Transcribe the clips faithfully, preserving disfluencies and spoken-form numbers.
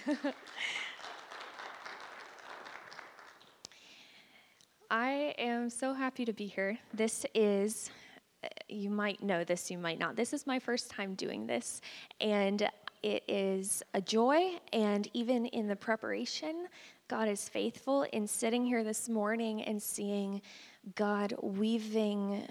I am so happy to be here. This is, you might know this, you might not. This is my first time doing this, and it is a joy, and even in the preparation, God is faithful in sitting here this morning and seeing God weaving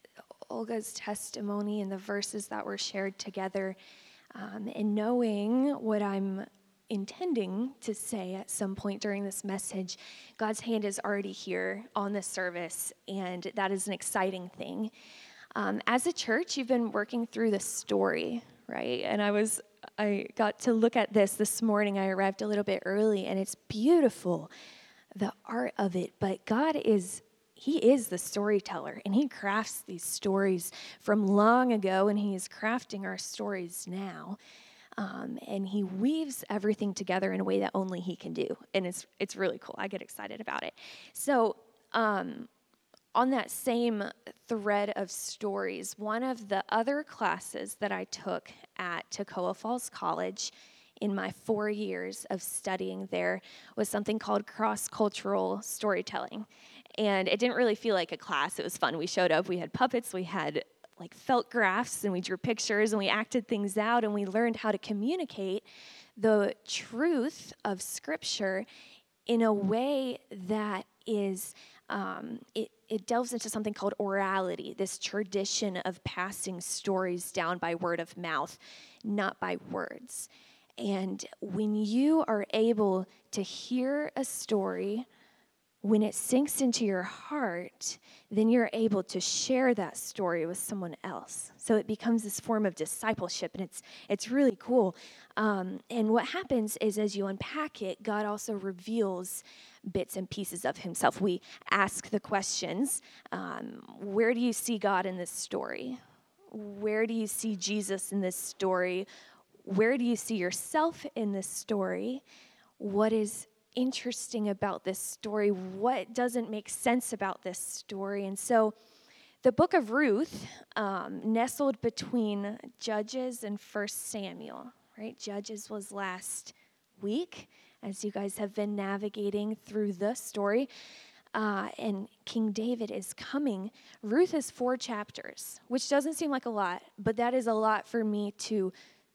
Olga's testimony and the verses that were shared together, um, and knowing what I'm intending to say at some point during this message. God's hand is already here on this service, and that is an exciting thing. Um, as a church, you've been working through the story, right? And I was, I got to look at this this morning. I arrived a little bit early, and it's beautiful, the art of it. But God is, He is the storyteller, and He crafts these stories from long ago, and He is crafting our stories now. Um, and He weaves everything together in a way that only He can do. And it's it's really cool. I get excited about it. So um, on that same thread of stories, one of the other classes that I took at Toccoa Falls College in my four years of studying there was something called cross-cultural storytelling. And it didn't really feel like a class. It was fun. We showed up. We had puppets. We had like felt graphs, and we drew pictures, and we acted things out, and we learned how to communicate the truth of Scripture in a way that is, um, it, it delves into something called orality, this tradition of passing stories down by word of mouth, not by words. And when you are able to hear a story, when it sinks into your heart, then you're able to share that story with someone else. So it becomes this form of discipleship, and it's it's really cool. Um, and what happens is, as you unpack it, God also reveals bits and pieces of Himself. We ask the questions, um, where do you see God in this story? Where do you see Jesus in this story? Where do you see yourself in this story? What is interesting about this story? What doesn't make sense about this story? And so the book of Ruth, um, nestled between Judges and First Samuel, right? Judges was last week, as you guys have been navigating through the story. Uh, and King David is coming. Ruth is four chapters, which doesn't seem like a lot, but that is a lot for me to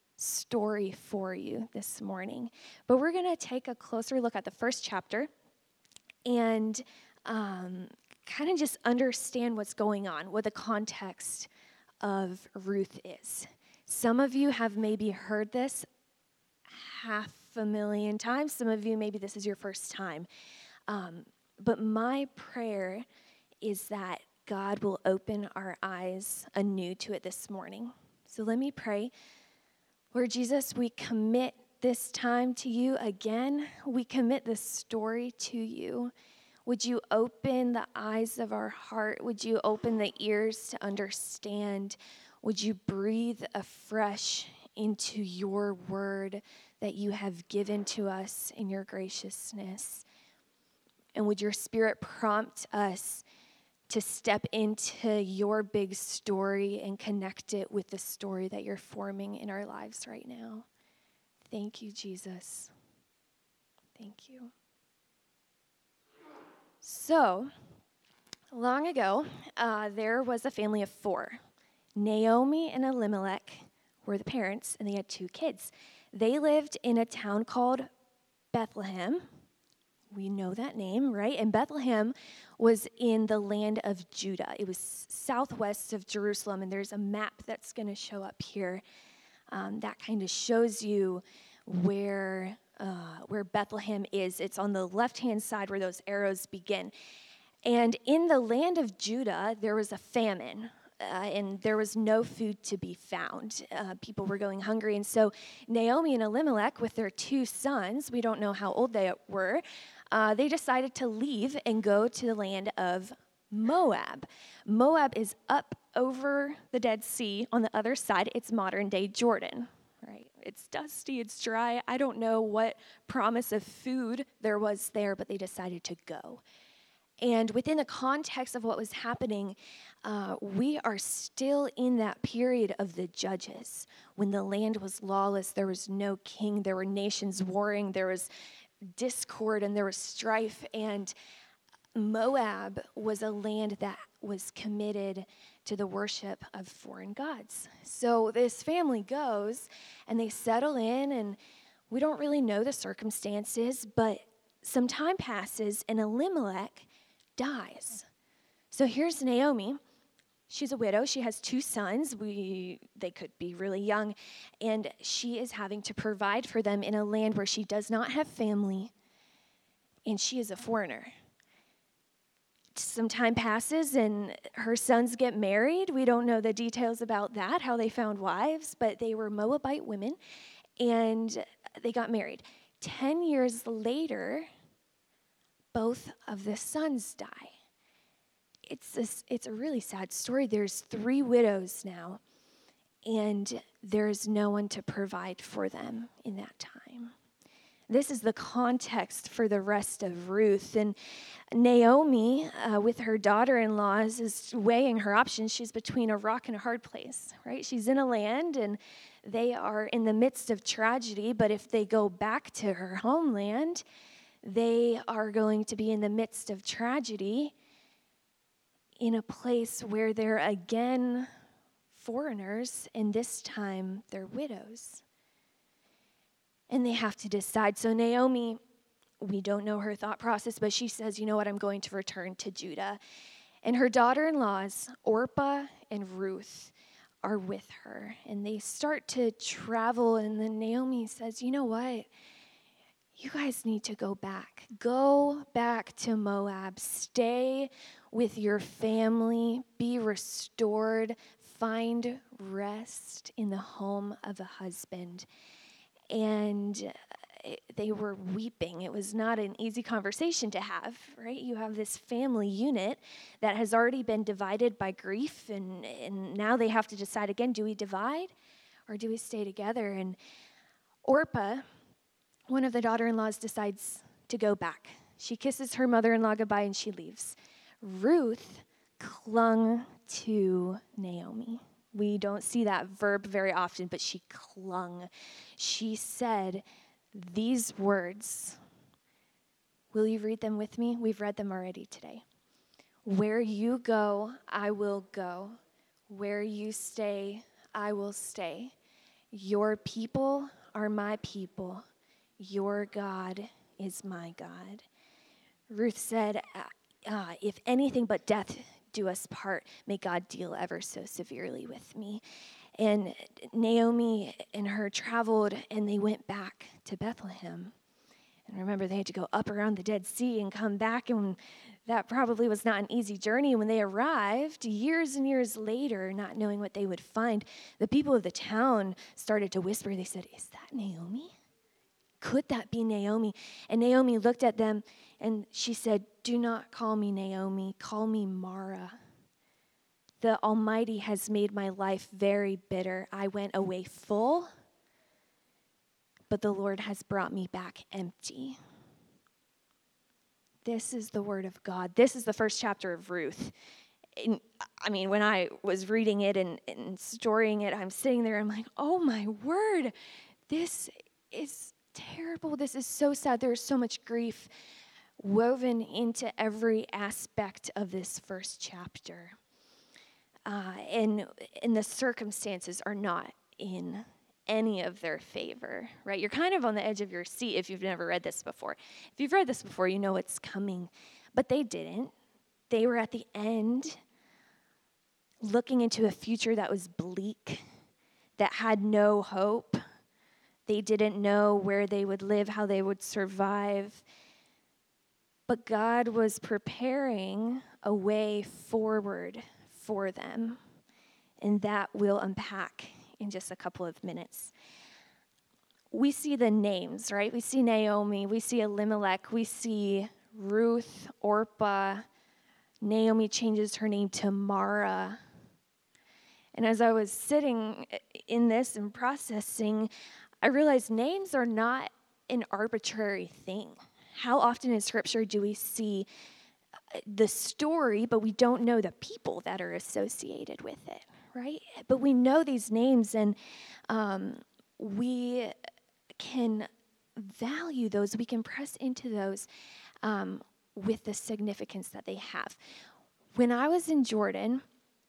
story for you this morning. But we're going to take a closer look at the first chapter and um, kind of just understand what's going on, what the context of Ruth is. Some of you have maybe heard this half a million times. Some of you, maybe this is your first time. Um, but my prayer is that God will open our eyes anew to it this morning. So let me pray. Lord Jesus, we commit this time to you again. We commit this story to you. Would you open the eyes of our heart? Would you open the ears to understand? Would you breathe afresh into your word that you have given to us in your graciousness? And would your Spirit prompt us to step into your big story and connect it with the story that you're forming in our lives right now? Thank you, Jesus. Thank you. So, long ago, uh, there was a family of four. Naomi and Elimelech were the parents, and they had two kids. They lived in a town called Bethlehem. We know that name, right? And Bethlehem was in the land of Judah. It was southwest of Jerusalem, and there's a map that's going to show up here um, that kind of shows you where uh, where Bethlehem is. It's on the left-hand side where those arrows begin. And in the land of Judah, there was a famine. Uh, and there was no food to be found. Uh, people were going hungry. And so Naomi and Elimelech, with their two sons, we don't know how old they were, uh, they decided to leave and go to the land of Moab. Moab is up over the Dead Sea on the other side. It's modern-day Jordan, right? It's dusty, it's dry. I don't know what promise of food there was there, but they decided to go. And within the context of what was happening, uh, we are still in that period of the judges, when the land was lawless, there was no king, there were nations warring, there was discord, and there was strife. And Moab was a land that was committed to the worship of foreign gods. So this family goes, and they settle in, and we don't really know the circumstances, but some time passes, and Elimelech dies. So here's Naomi. She's a widow. She has two sons. We they could be really young, and she is having to provide for them in a land where she does not have family, and she is a foreigner. Some time passes, and her sons get married. We don't know the details about that, how they found wives, but they were Moabite women, and they got married. Ten years later, both of the sons die. It's this, it's a really sad story. There's three widows now, and there's no one to provide for them in that time. This is the context for the rest of Ruth. And Naomi, uh, with her daughter-in-laws, is weighing her options. She's between a rock and a hard place, right? She's in a land, and they are in the midst of tragedy, but if they go back to her homeland, they are going to be in the midst of tragedy in a place where they're again foreigners, and this time they're widows. And they have to decide. So Naomi, we don't know her thought process, but she says, you know what, I'm going to return to Judah. And her daughter-in-laws, Orpah and Ruth, are with her. And they start to travel, and then Naomi says, you know what? You guys need to go back. Go back to Moab. Stay with your family. Be restored. Find rest in the home of a husband. And they were weeping. It was not an easy conversation to have, right? You have this family unit that has already been divided by grief, and, and now they have to decide again, do we divide or do we stay together? And Orpah, one of the daughter-in-laws, decides to go back. She kisses her mother-in-law goodbye and she leaves. Ruth clung to Naomi. We don't see that verb very often, but she clung. She said these words. Will you read them with me? We've read them already today. Where you go, I will go. Where you stay, I will stay. Your people are my people. Your God is my God. Ruth said, uh, if anything but death do us part, may God deal ever so severely with me. And Naomi and her traveled, and they went back to Bethlehem. And remember, they had to go up around the Dead Sea and come back, and that probably was not an easy journey. When they arrived, years and years later, not knowing what they would find, the people of the town started to whisper. They said, is that Naomi? Could that be Naomi? And Naomi looked at them, and she said, do not call me Naomi, call me Mara. The Almighty has made my life very bitter. I went away full, but the Lord has brought me back empty. This is the word of God. This is the first chapter of Ruth. And, I mean, when I was reading it and, and storing it, I'm sitting there, I'm like, oh my word, this is terrible. This is so sad. There's so much grief woven into every aspect of this first chapter. Uh, and, and the circumstances are not in any of their favor, right? You're kind of on the edge of your seat if you've never read this before. If you've read this before, you know what's coming. But they didn't. They were at the end looking into a future that was bleak, that had no hope. They didn't know where they would live, how they would survive. But God was preparing a way forward for them, and that we'll unpack in just a couple of minutes. We see the names, right? We see Naomi, we see Elimelech, we see Ruth, Orpah. Naomi changes her name to Mara. And as I was sitting in this and processing, I realized names are not an arbitrary thing. How often in Scripture do we see the story, but we don't know the people that are associated with it, right? But we know these names, and um, we can value those. We can press into those um, with the significance that they have. When I was in Jordan,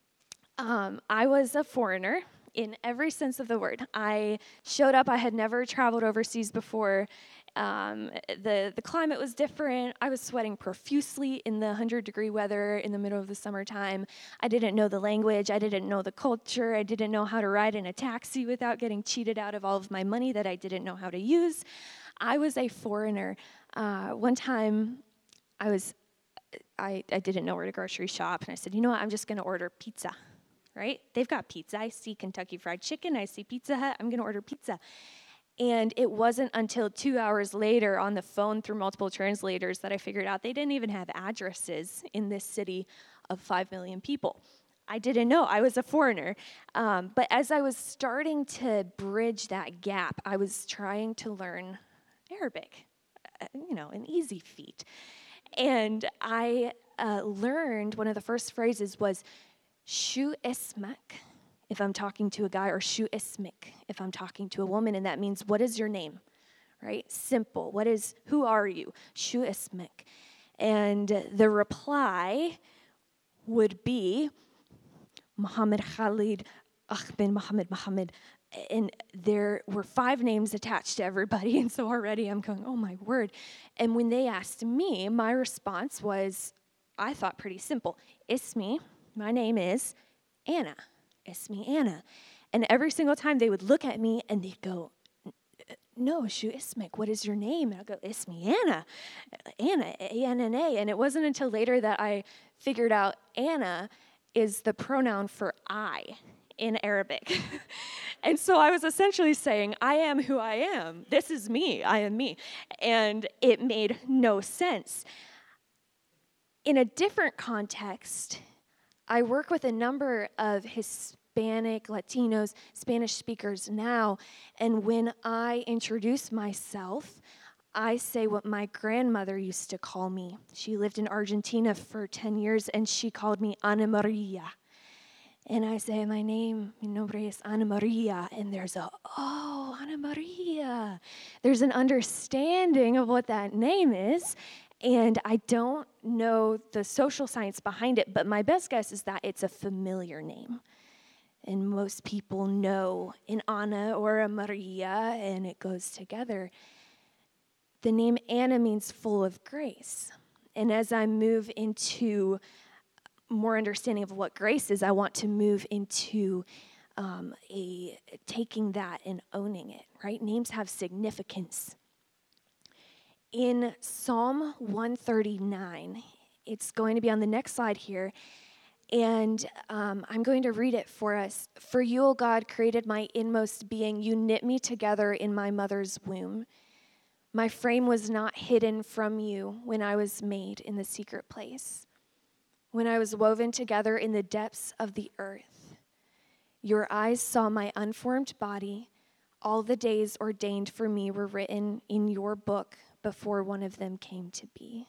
um, I was a foreigner in every sense of the word. I showed up. I had never traveled overseas before. Um, the, the climate was different. I was sweating profusely in the one hundred degree weather in the middle of the summertime. I didn't know the language. I didn't know the culture. I didn't know how to ride in a taxi without getting cheated out of all of my money that I didn't know how to use. I was a foreigner. Uh, one time, I was, I, I didn't know where to grocery shop, and I said, you know what, I'm just going to order pizza, right? They've got pizza. I see Kentucky Fried Chicken. I see Pizza Hut. I'm going to order pizza. And it wasn't until two hours later on the phone through multiple translators that I figured out they didn't even have addresses in this city of five million people. I didn't know. I was a foreigner. Um, but as I was starting to bridge that gap, I was trying to learn Arabic, uh, you know, an easy feat. And I uh, learned one of the first phrases was, Shu ismak, if I'm talking to a guy, or Shu ismik, if I'm talking to a woman, and that means, what is your name, right? Simple. What is, who are you? Shu ismik. And the reply would be, Muhammad Khalid Ahmed Muhammad Muhammad. And there were five names attached to everybody, and so already I'm going, oh my word. And when they asked me, my response was, I thought pretty simple. Ismi, my name is Anna. Ismi Anna. And every single time they would look at me and they'd go, no, Shu Ismik, what is your name? And I'd go, Ismi Anna. Anna, A N N A. And it wasn't until later that I figured out Anna is the pronoun for I in Arabic. And so I was essentially saying, I am who I am. This is me. I am me. And it made no sense. In a different context, I work with a number of Hispanic, Latinos, Spanish speakers now, and when I introduce myself, I say what my grandmother used to call me. She lived in Argentina for ten years, and she called me Ana Maria. And I say, my name, mi nombre es Ana Maria. And there's a, oh, Ana Maria. There's an understanding of what that name is. And I don't know the social science behind it, but my best guess is that it's a familiar name. And most people know an Ana or a Maria, and it goes together. The name Anna means full of grace. And as I move into more understanding of what grace is, I want to move into um, a taking that and owning it, right? Names have significance. In Psalm one thirty-nine, it's going to be on the next slide here, and um, I'm going to read it for us. For you, O God, created my inmost being. You knit me together in my mother's womb. My frame was not hidden from you when I was made in the secret place, when I was woven together in the depths of the earth. Your eyes saw my unformed body. All the days ordained for me were written in your book before one of them came to be.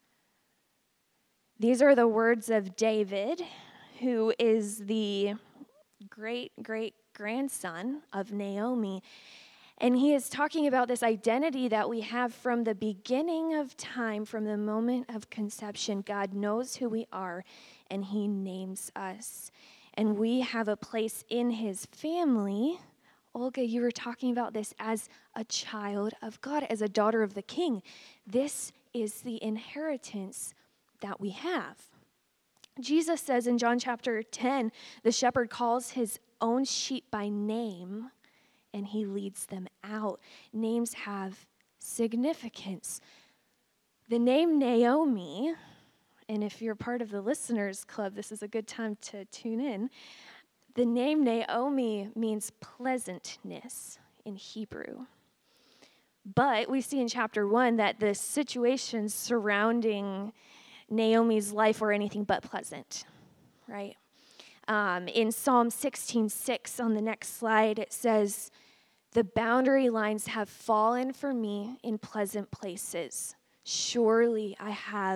These are the words of David, who is the great-great-grandson of Naomi. And he is talking about this identity that we have from the beginning of time, from the moment of conception. God knows who we are, and he names us. And we have a place in his family. Olga, you were talking about this as a child of God, as a daughter of the King. This is the inheritance that we have. Jesus says in John chapter ten, the shepherd calls his own sheep by name, and he leads them out. Names have significance. The name Naomi, and if you're part of the listeners club, this is a good time to tune in. The name Naomi means pleasantness in Hebrew. But we see in chapter one that the situations surrounding Naomi's life were anything but pleasant, right? Um, in Psalm sixteen six on the next slide, it says, the boundary lines have fallen for me in pleasant places. Surely I have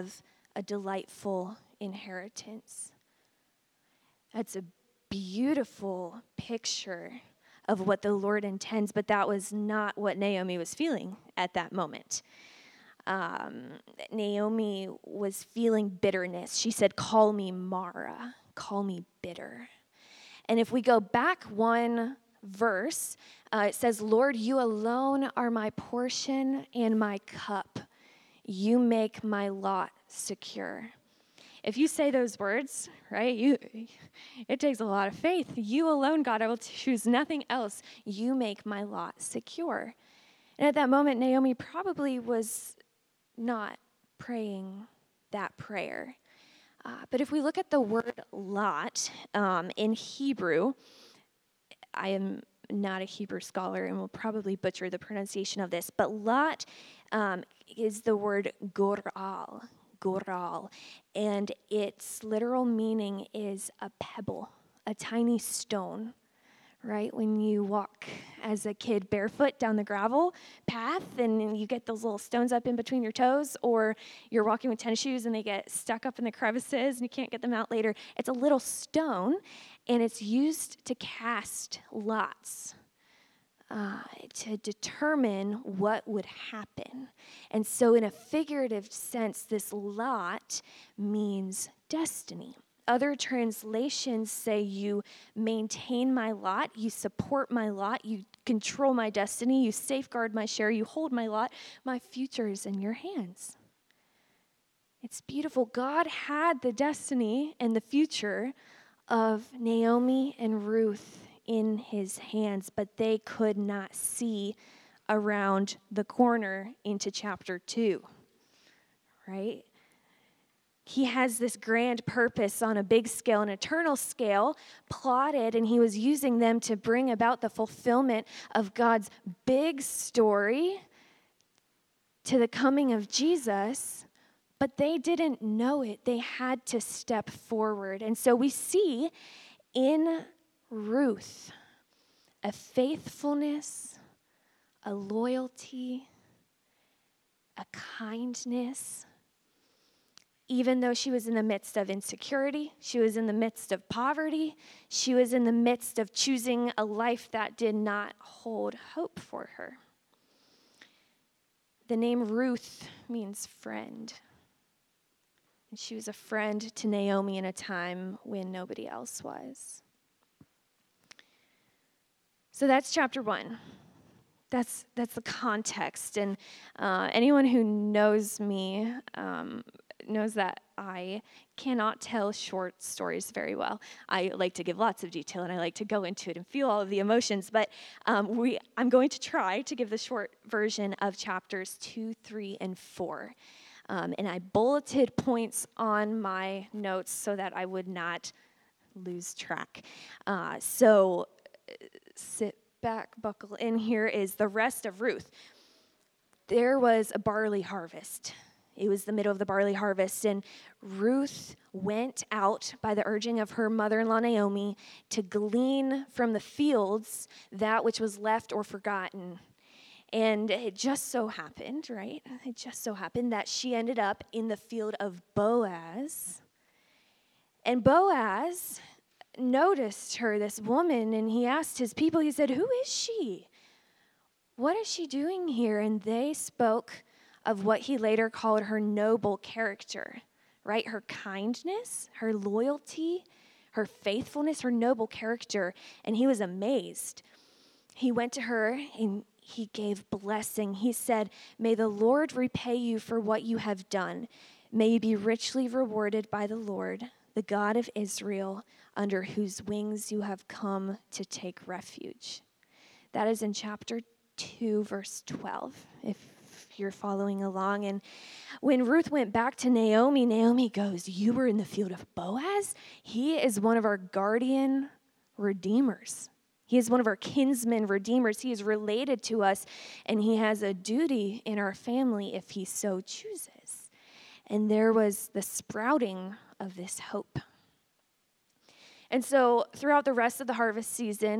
a delightful inheritance. That's a beautiful picture of what the Lord intends, but that was not what Naomi was feeling at that moment. Um, Naomi was feeling bitterness. She said, "Call me Mara, call me bitter." And if we go back one verse, uh, it says, "Lord, you alone are my portion and my cup. You make my lot secure." If you say those words, right, you, it takes a lot of faith. You alone, God, I will choose nothing else. You make my lot secure. And at that moment, Naomi probably was not praying that prayer. Uh, but if we look at the word lot um, in Hebrew, I am not a Hebrew scholar and will probably butcher the pronunciation of this, but lot um, is the word goral. Goral, and its literal meaning is a pebble, a tiny stone, right? When you walk as a kid barefoot down the gravel path and you get those little stones up in between your toes, or you're walking with tennis shoes and they get stuck up in the crevices and you can't get them out later. It's a little stone, and it's used to cast lots. Uh, to determine what would happen. And so in a figurative sense, this lot means destiny. Other translations say you maintain my lot, you support my lot, you control my destiny, you safeguard my share, you hold my lot. My future is in your hands. It's beautiful. God had the destiny and the future of Naomi and Ruth in his hands, but they could not see around the corner into chapter two, right? He has this grand purpose on a big scale, an eternal scale, plotted, and he was using them to bring about the fulfillment of God's big story to the coming of Jesus, but they didn't know it. They had to step forward. And so we see in Ruth a faithfulness, a loyalty, a kindness. Even though she was in the midst of insecurity, she was in the midst of poverty, she was in the midst of choosing a life that did not hold hope for her. The name Ruth means friend. And she was a friend to Naomi in a time when nobody else was. So that's chapter one. That's that's the context. And uh, anyone who knows me um, knows that I cannot tell short stories very well. I like to give lots of detail, and I like to go into it and feel all of the emotions. But um, we, I'm going to try to give the short version of chapters two, three, and four. Um, and I bulleted points on my notes so that I would not lose track. Uh, so sit back, buckle in. Here is the rest of Ruth. There was a barley harvest. It was the middle of the barley harvest, and Ruth went out by the urging of her mother-in-law Naomi to glean from the fields that which was left or forgotten. And it just so happened, right? It just so happened that she ended up in the field of Boaz. And Boaz noticed her, this woman, and he asked his people, he said, "Who is she? What is she doing here?" And they spoke of what he later called her noble character, right? Her kindness, her loyalty, her faithfulness, her noble character. And he was amazed. He went to her and he gave blessing. He said, "May the Lord repay you for what you have done. May you be richly rewarded by the Lord, the God of Israel, under whose wings you have come to take refuge." That is in chapter two, verse twelve, if you're following along. And when Ruth went back to Naomi, Naomi goes, "You were in the field of Boaz? He is one of our guardian redeemers. He is one of our kinsmen redeemers. He is related to us, and he has a duty in our family if he so chooses." And there was the sprouting of this hope. And so throughout the rest of the harvest season,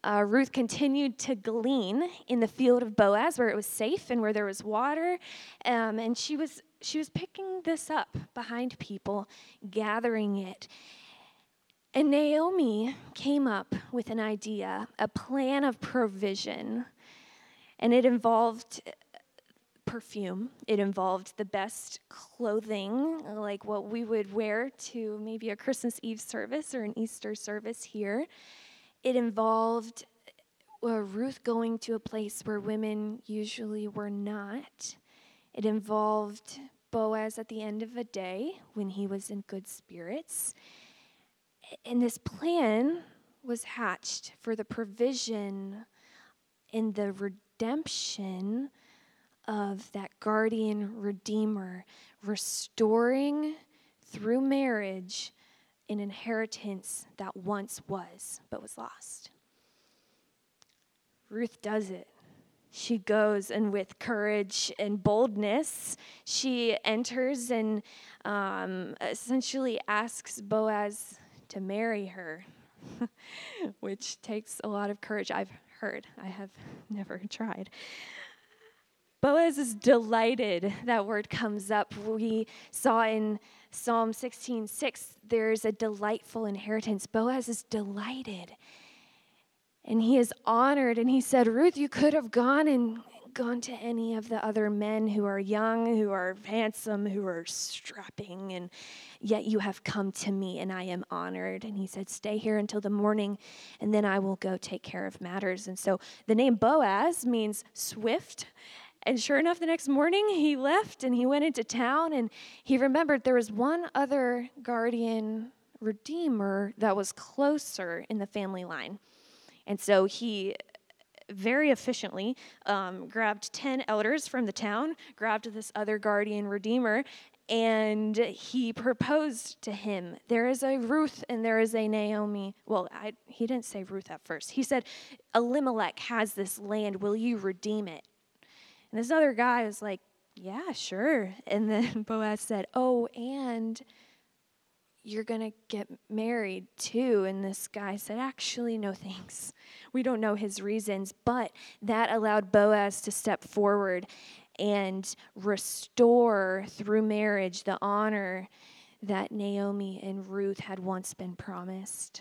uh, Ruth continued to glean in the field of Boaz, where it was safe and where there was water, um, and she was she was picking this up behind people, gathering it. And Naomi came up with an idea, a plan of provision, and it involved perfume. It involved the best clothing, like what we would wear to maybe a Christmas Eve service or an Easter service here. It involved uh, Ruth going to a place where women usually were not. It involved Boaz at the end of a day when he was in good spirits. And this plan was hatched for the provision and the redemption of that guardian redeemer, restoring through marriage an inheritance that once was but was lost. Ruth does it. She goes, and with courage and boldness, she enters and um, essentially asks Boaz to marry her, which takes a lot of courage. I've heard. I have never tried. Boaz is delighted. That word comes up. We saw in Psalm sixteen six, there's a delightful inheritance. Boaz is delighted. And he is honored. And he said, Ruth, you could have gone and gone to any of the other men who are young, who are handsome, who are strapping, and yet you have come to me, and I am honored. And he said, stay here until the morning, and then I will go take care of matters. And so the name Boaz means swift. And sure enough, the next morning he left and he went into town, and he remembered there was one other guardian redeemer that was closer in the family line. And so he very efficiently um, grabbed ten elders from the town, grabbed this other guardian redeemer, and he proposed to him. There is a Ruth and there is a Naomi. Well, I, he didn't say Ruth at first. He said, Elimelech has this land. Will you redeem it? And this other guy was like, yeah, sure. And then Boaz said, oh, and you're going to get married too. And this guy said, actually, no thanks. We don't know his reasons, but that allowed Boaz to step forward and restore through marriage the honor that Naomi and Ruth had once been promised.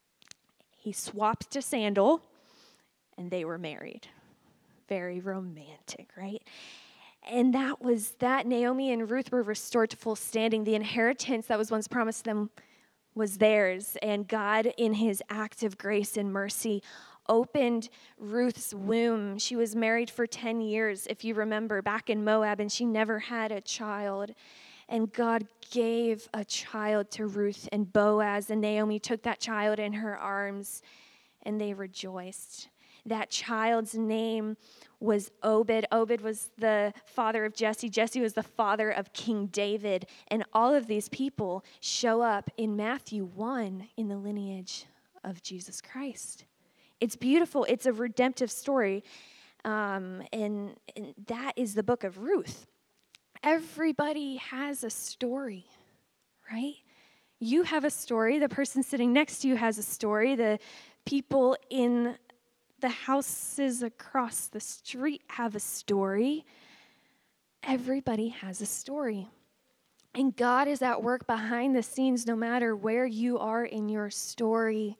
He swapped a sandal and they were married. Very romantic, right? And that was that. Naomi and Ruth were restored to full standing. The inheritance that was once promised them was theirs. And God, in his act of grace and mercy, opened Ruth's womb. She was married for ten years, if you remember, back in Moab, and she never had a child. And God gave a child to Ruth and Boaz, and Naomi took that child in her arms, and they rejoiced. That child's name was Obed. Obed was the father of Jesse. Jesse was the father of King David. And all of these people show up in Matthew one in the lineage of Jesus Christ. It's beautiful. It's a redemptive story. Um, and, and that is the book of Ruth. Everybody has a story, right? You have a story. The person sitting next to you has a story. The people in the houses across the street have a story. Everybody has a story. And God is at work behind the scenes, no matter where you are in your story,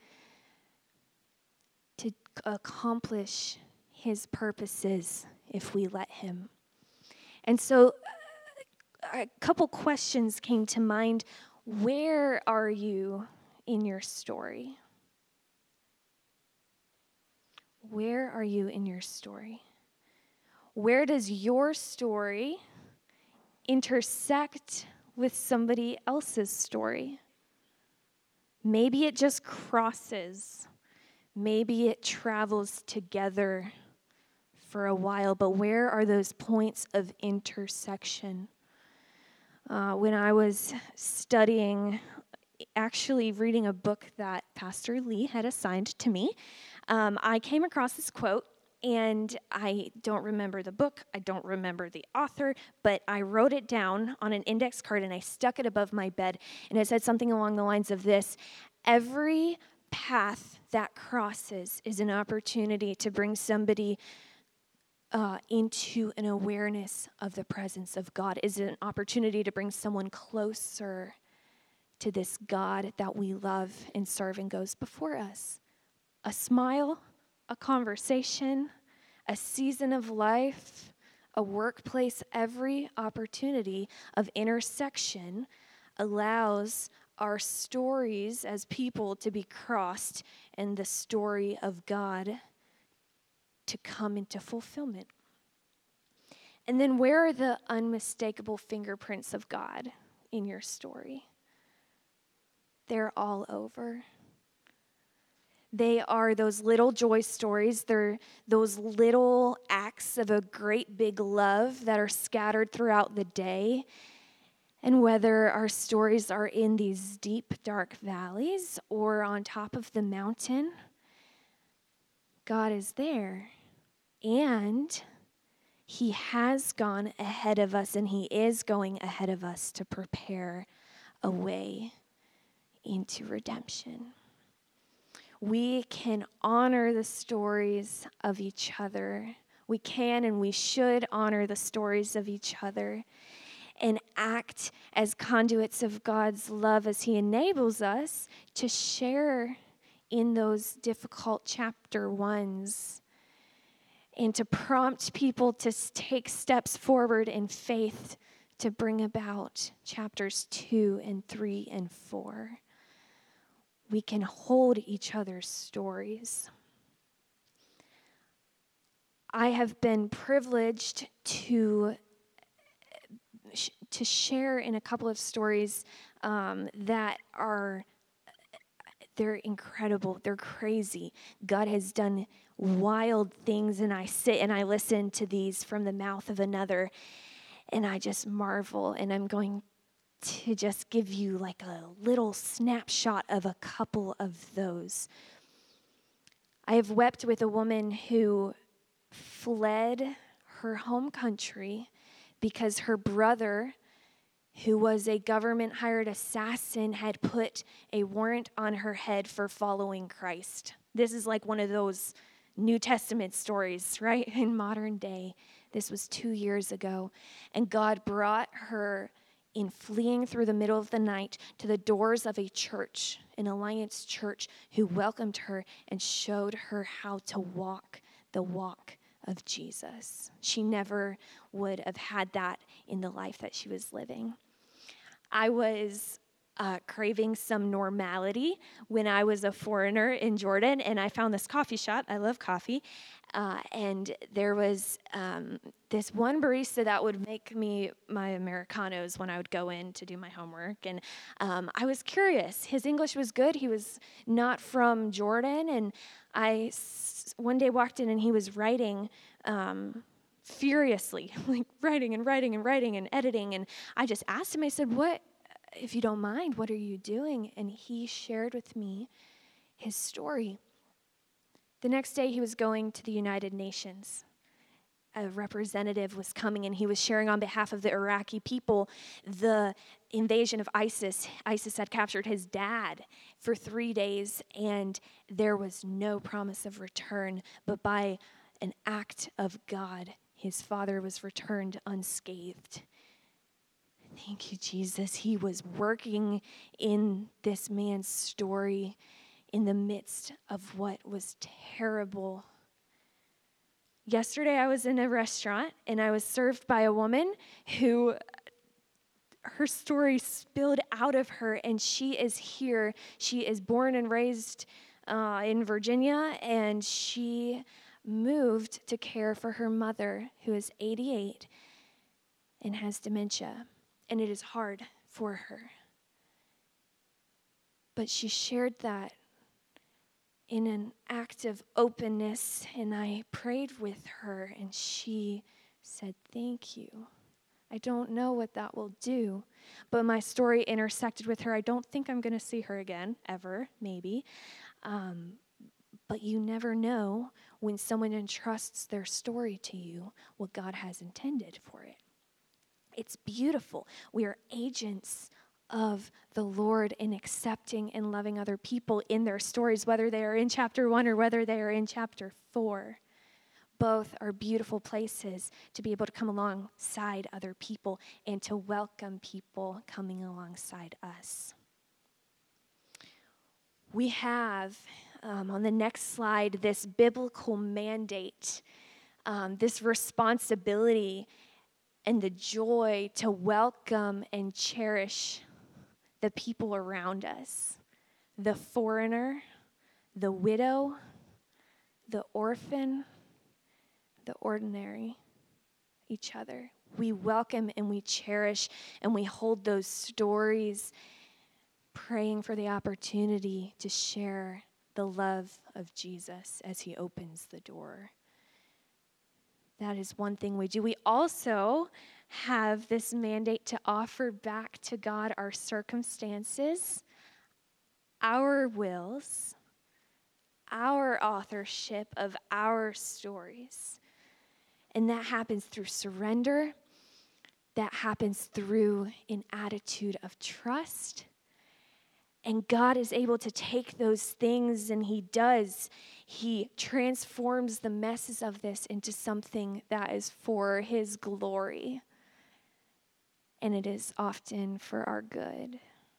to accomplish his purposes if we let him. And so a couple questions came to mind. Where are you in your story? Where are you in your story? Where does your story intersect with somebody else's story? Maybe it just crosses. Maybe it travels together for a while, but where are those points of intersection? Uh, when I was studying, actually reading a book that Pastor Lee had assigned to me, um, I came across this quote, and I don't remember the book, I don't remember the author, but I wrote it down on an index card and I stuck it above my bed, and it said something along the lines of this: every path that crosses is an opportunity to bring somebody uh, into an awareness of the presence of God, is an opportunity to bring someone closer to this God that we love and serve and goes before us. A smile, a conversation, a season of life, a workplace, every opportunity of intersection allows our stories as people to be crossed and the story of God to come into fulfillment. And then where are the unmistakable fingerprints of God in your story? They're all over. They are those little joy stories. They're those little acts of a great big love that are scattered throughout the day. And whether our stories are in these deep, dark valleys or on top of the mountain, God is there. And He has gone ahead of us, and He is going ahead of us to prepare a way into redemption. We can honor the stories of each other. We can and we should honor the stories of each other and act as conduits of God's love as He enables us to share in those difficult chapter ones and to prompt people to take steps forward in faith to bring about chapters two and three and four. We can hold each other's stories. I have been privileged to, to share in a couple of stories um, that are, they're incredible, they're crazy. God has done wild things, and I sit and I listen to these from the mouth of another, and I just marvel, and I'm going to just give you like a little snapshot of a couple of those. I have wept with a woman who fled her home country because her brother, who was a government-hired assassin, had put a warrant on her head for following Christ. This is like one of those New Testament stories, right? In modern day. This was two years ago. And God brought her in fleeing through the middle of the night to the doors of a church, an Alliance church, who welcomed her and showed her how to walk the walk of Jesus. She never would have had that in the life that she was living. I was uh, craving some normality when I was a foreigner in Jordan, and I found this coffee shop. I love coffee. Uh, and there was um, this one barista that would make me my Americanos when I would go in to do my homework. And um, I was curious. His English was good. He was not from Jordan. And I s- one day walked in, and he was writing um, furiously, like writing and writing and writing and editing. And I just asked him, I said, what, if you don't mind, what are you doing? And he shared with me his story. The next day, he was going to the United Nations. A representative was coming, and he was sharing on behalf of the Iraqi people the invasion of ISIS. ISIS had captured his dad for three days, and there was no promise of return. But by an act of God, his father was returned unscathed. Thank you, Jesus. He was working in this man's story in the midst of what was terrible. Yesterday, I was in a restaurant, and I was served by a woman who, her story spilled out of her, and she is here. She is born and raised uh, in Virginia, and she moved to care for her mother, who is eighty-eight and has dementia, and it is hard for her. But she shared that in an act of openness, and I prayed with her, and she said, thank you. I don't know what that will do, but my story intersected with her. I don't think I'm going to see her again, ever, maybe. Um, but you never know when someone entrusts their story to you, what God has intended for it. It's beautiful. We are agents of the Lord and accepting and loving other people in their stories, whether they are in chapter one or whether they are in chapter four. Both are beautiful places to be able to come alongside other people and to welcome people coming alongside us. We have, um, on the next slide, this biblical mandate, um, this responsibility and the joy to welcome and cherish the people around us, the foreigner, the widow, the orphan, the ordinary, each other. We welcome and we cherish and we hold those stories, praying for the opportunity to share the love of Jesus as he opens the door. That is one thing we do. We also have this mandate to offer back to God our circumstances, our wills, our authorship of our stories. And that happens through surrender. That happens through an attitude of trust. And God is able to take those things, and he does. He transforms the messes of this into something that is for his glory. And it is often for our good.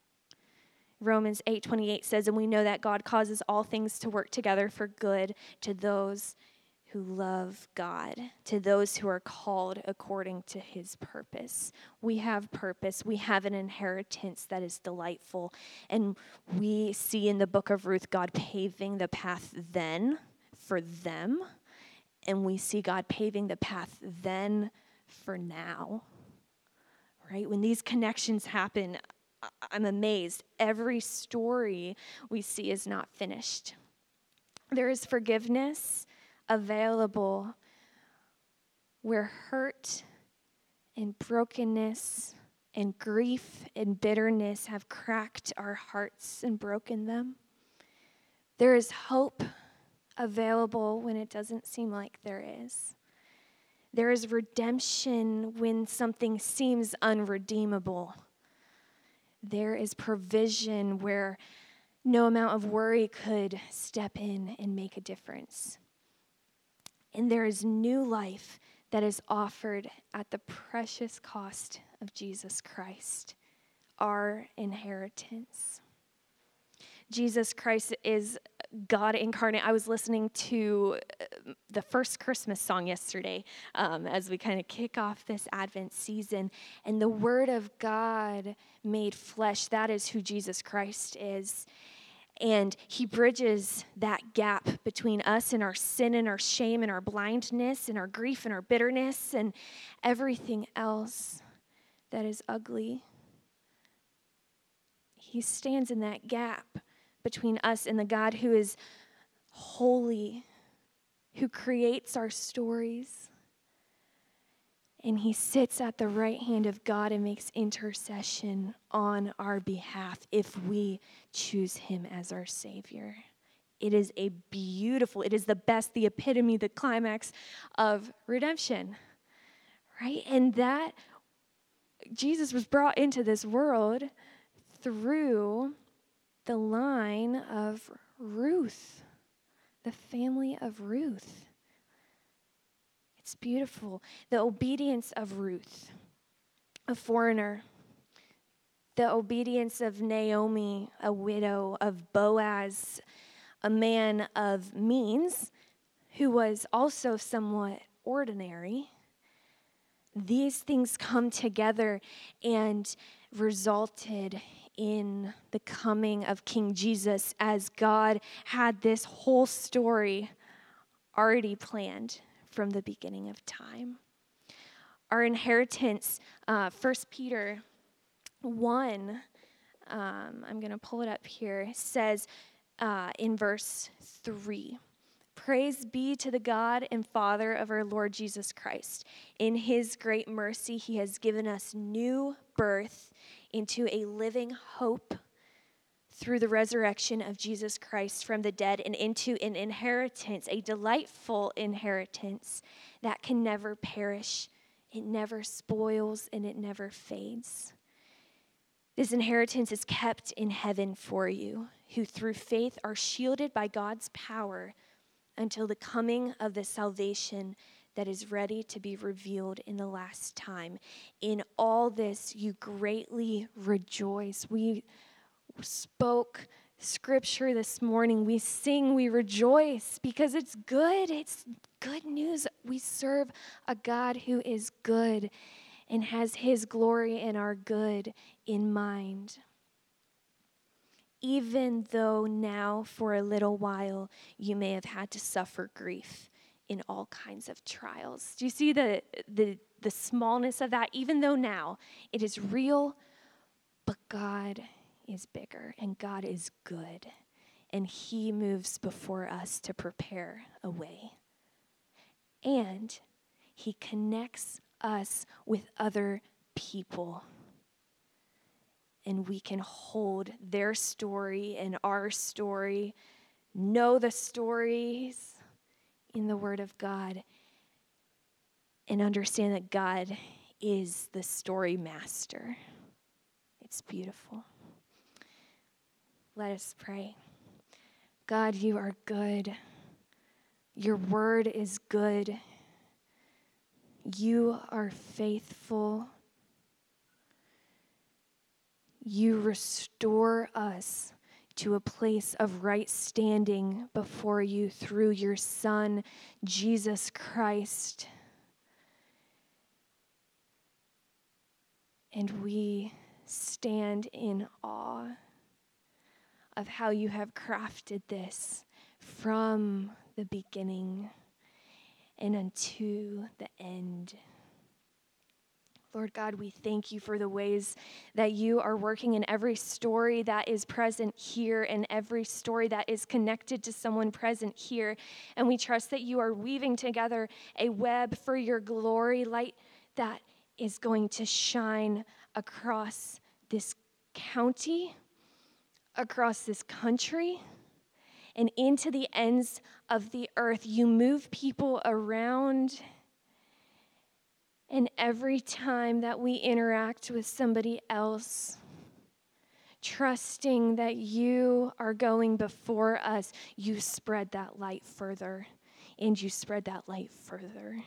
Romans eight twenty-eight says, and we know that God causes all things to work together for good to those who love God, to those who are called according to his purpose. We have purpose. We have an inheritance that is delightful. And we see in the book of Ruth God paving the path then for them. And we see God paving the path then for now. Right? When these connections happen, I'm amazed. Every story we see is not finished. There is forgiveness available where hurt and brokenness and grief and bitterness have cracked our hearts and broken them. There is hope available when it doesn't seem like there is. There is redemption when something seems unredeemable. There is provision where no amount of worry could step in and make a difference. And there is new life that is offered at the precious cost of Jesus Christ, our inheritance. Jesus Christ is God incarnate. I was listening to the first Christmas song yesterday um, as we kind of kick off this Advent season. And the Word of God made flesh, that is who Jesus Christ is. And he bridges that gap between us and our sin and our shame and our blindness and our grief and our bitterness and everything else that is ugly. He stands in that gap between us and the God who is holy, who creates our stories. And he sits at the right hand of God and makes intercession on our behalf if we choose him as our Savior. It is a beautiful, it is the best, the epitome, the climax of redemption, right? And that Jesus was brought into this world through the line of Ruth, the family of Ruth. It's beautiful. The obedience of Ruth, a foreigner. The obedience of Naomi, a widow, of Boaz, a man of means, who was also somewhat ordinary. These things come together and resulted in the coming of King Jesus as God had this whole story already planned from the beginning of time. Our inheritance, uh, First Peter one, um, I'm going to pull it up here, says uh, in verse three, praise be to the God and Father of our Lord Jesus Christ. In his great mercy, he has given us new birth into a living hope through the resurrection of Jesus Christ from the dead and into an inheritance, a delightful inheritance that can never perish, it never spoils, and it never fades. This inheritance is kept in heaven for you, who through faith are shielded by God's power until the coming of the salvation that is ready to be revealed in the last time. In all this you greatly rejoice. We spoke scripture this morning. We sing, we rejoice because it's good. It's good news. We serve a God who is good and has his glory and our good in mind. Even though now for a little while you may have had to suffer grief in all kinds of trials. Do you see the, the, the smallness of that? Even though now it is real, but God is bigger and God is good. And he moves before us to prepare a way. And he connects us with other people. And we can hold their story and our story, know the stories in the Word of God, and understand that God is the story master. It's beautiful. Let us pray. God, you are good. Your word is good. You are faithful. You restore us to a place of right standing before you through your Son, Jesus Christ. And we stand in awe of how you have crafted this from the beginning and unto the end. Lord God, we thank you for the ways that you are working in every story that is present here and every story that is connected to someone present here. And we trust that you are weaving together a web for your glory, light that is going to shine across this county, across this country, and into the ends of the earth. You move people around. And every time that we interact with somebody else, trusting that you are going before us, you spread that light further, and you spread that light further.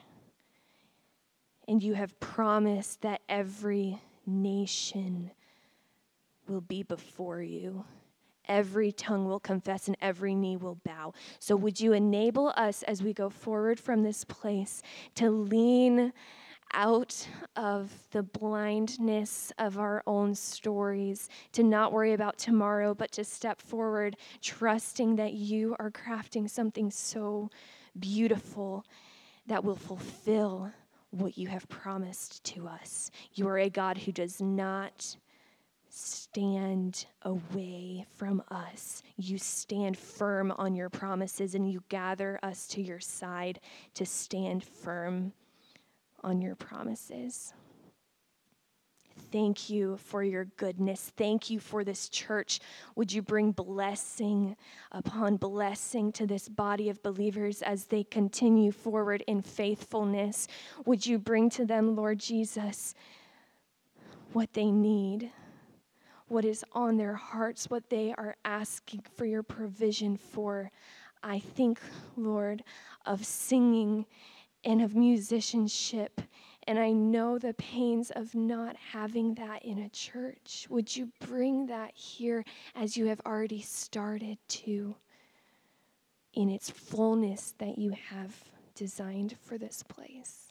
And you have promised that every nation will be before you. Every tongue will confess and every knee will bow. So would you enable us as we go forward from this place to lean out of the blindness of our own stories, to not worry about tomorrow, but to step forward, trusting that you are crafting something so beautiful that will fulfill what you have promised to us. You are a God who does not stand away from us. You stand firm on your promises, and you gather us to your side to stand firm on your promises. Thank you for your goodness. Thank you for this church. Would you bring blessing upon blessing to this body of believers as they continue forward in faithfulness? Would you bring to them, Lord Jesus, what they need, what is on their hearts, what they are asking for your provision for? I think, Lord, of singing and of musicianship, and I know the pains of not having that in a church. Would you bring that here as you have already started to, in its fullness that you have designed for this place?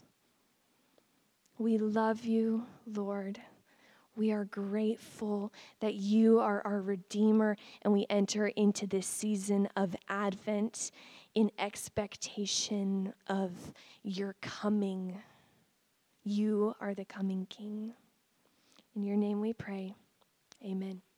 We love you, Lord. We are grateful that you are our Redeemer, and we enter into this season of Advent in expectation of your coming. You are the coming King. In your name we pray. Amen.